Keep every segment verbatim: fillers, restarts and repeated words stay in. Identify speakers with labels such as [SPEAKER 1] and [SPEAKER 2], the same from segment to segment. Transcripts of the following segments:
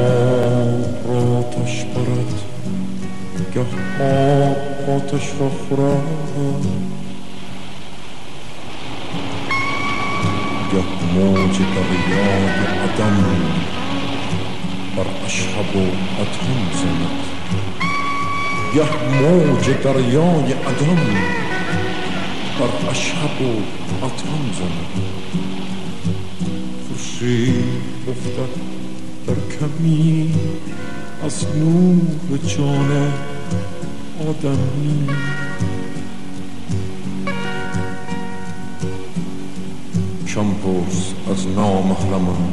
[SPEAKER 1] آب آتش برد، گه آب آتش را خورد، گه موج دریای عدم بر اشهب و ادهم زند، گه موج دریای عدم بر اشهب و ادهم زند. خورشید افتد در کمی از نور جان آدمی، کم پرس از نامحرمم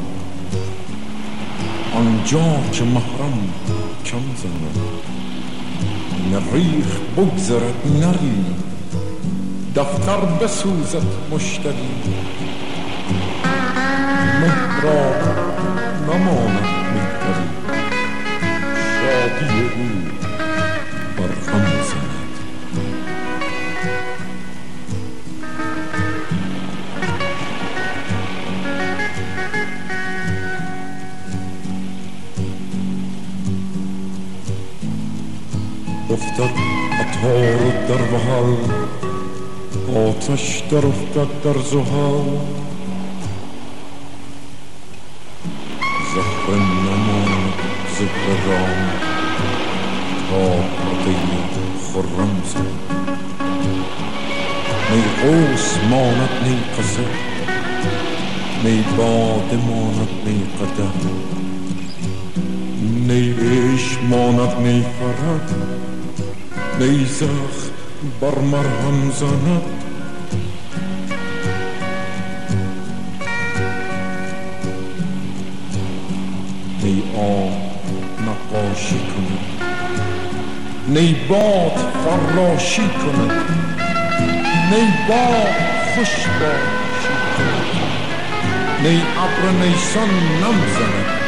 [SPEAKER 1] آنجا که محرم کم زند. نه ریخ بگذرد نری، دفتر بسوزد مشتری، مهراب نماند مهتری، شادی او بر غم زند. افتد عطار در وحل، آتش در افتد در زحل، زهره نماند زهره را تا پرده خرم زند. نی قوس ماند نی قزح، نی باده ماند نی قدح، نی عشق ماند نی فرح، نی زخم بر مرهم زند. نی آب نقاشی کند، نی باد فراشی کند، نی باد خوش باشی کند، نی ابر نیسان نم زند.